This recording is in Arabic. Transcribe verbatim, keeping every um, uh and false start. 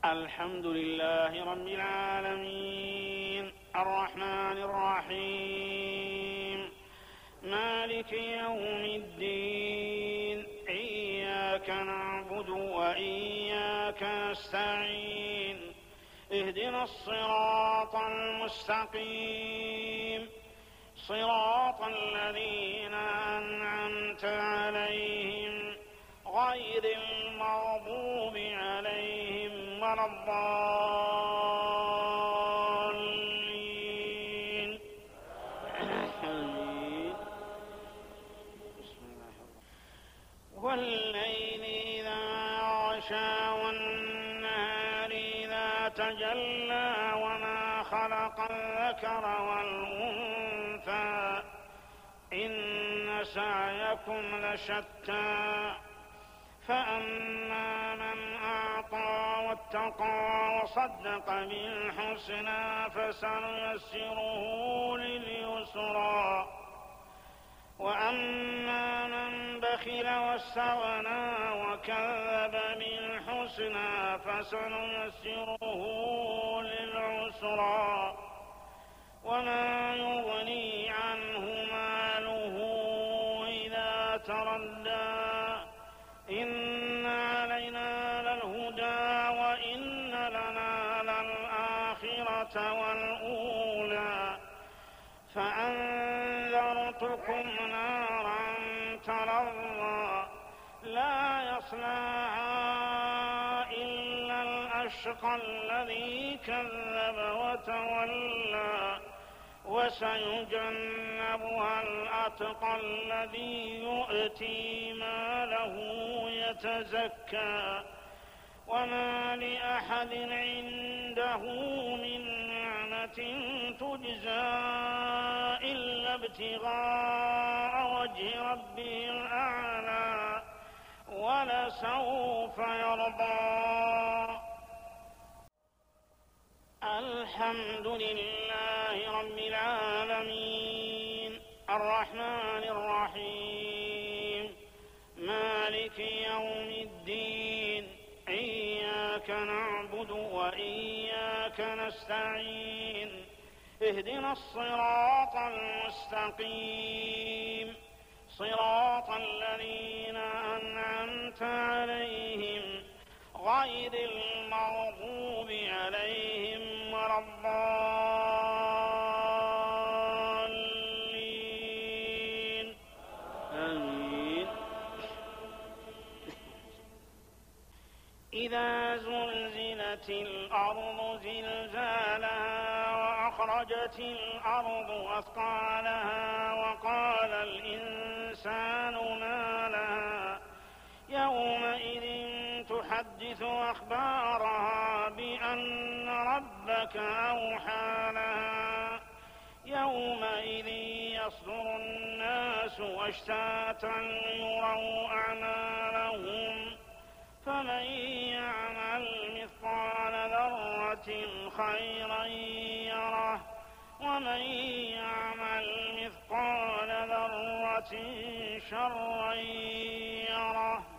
الحمد لله رب العالمين الرحمن الرحيم مالك يوم الدين إياك نعبد وإياك نستعين اهدنا الصراط المستقيم صراط الذين أنعمت عليهم غير المغضوب عليهم ولا الضالين. والليل إذا غشى والنهار إذا تجلى وما خلق الذكر والأنثى إن سعيكم لشتى فأما من أعطى واتقى وصدق بالحسنى فسنيسره لليسرى وأما من بخل واستغنى وكذب بالحسنى فسنيسره للعسرى وما يغني عنه ماله إذا تردى إن علينا للهدى وإن لنا للآخرة والأولى فأنذرتكم نارا تلظى لا يصلاها إلا الأشقى الذي كذب وتولى وسيجنبها الأتقى الذي يؤتي ماله يتزكى وما لأحد عنده من نعمة تجزى إلا ابتغاء وجه ربه الأعلى ولسوف يرضى. الحمد لله رب العالمين الرحمن الرحيم مالك يوم الدين إياك نعبد وإياك نستعين اهدنا الصراط المستقيم صراط الذين أنعمت عليهم غير المغضوب عليهم ولا الضالين آمين. إذا زلزلت الأرض زلزالها وأخرجت الأرض أثقالها وقال الإنسان ما لها يومئذ تحدث أخبارها بأن ربك أوحى لها يومئذ يصدر الناس أشتاتا يروا أعمالهم فمن يعمل مثقال ذرة خيرا يره ومن يعمل مثقال ذرة شرا يره.